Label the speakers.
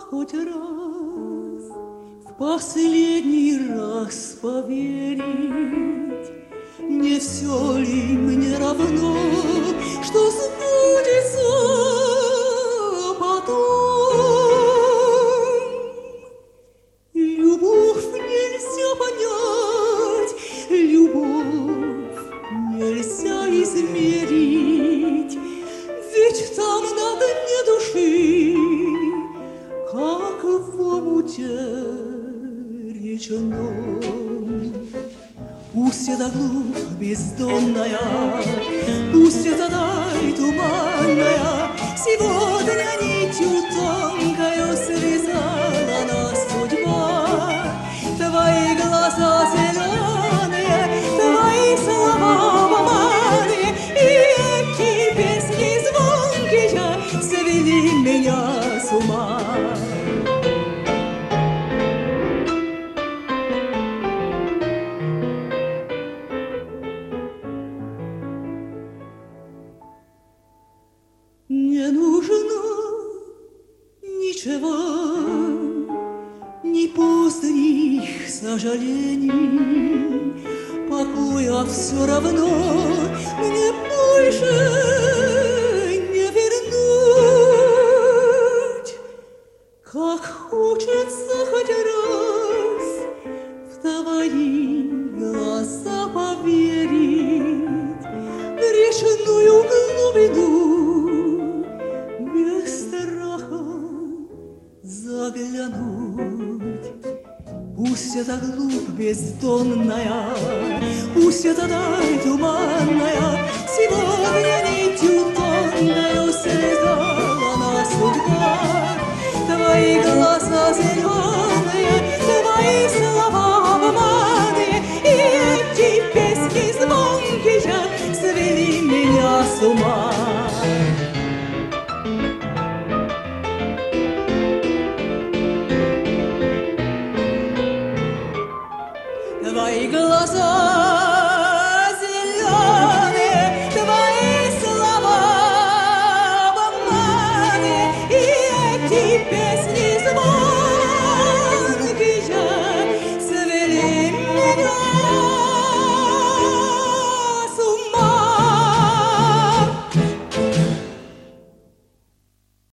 Speaker 1: хоть раз, в последний раз поверить, не все ли мне равно, что сбудется потом? Любовь нельзя понять, любовь нельзя измерить, ведь там на дне души, как в омуте речном. Пусть эта глубь бездонная, пусть эта даль туманная сегодня нитью тонкою связала нас судьба. Твои глаза зеленые, твои слова помады и эти песни звонкие свели меня с ума. Не нужно ничего, ни поздних сожалений, покоя все равно мне больше не вернуть. Как хочется хоть раз в твои глаза поверить, в речную глубину без страха заглянуть. Пусть эта глубь бездонная, пусть эта даль туманная сегодня нитью тонкою связала нас судьба. Твои глаза зеленые, твои слова помады и эти песни звонкие свели меня с ума.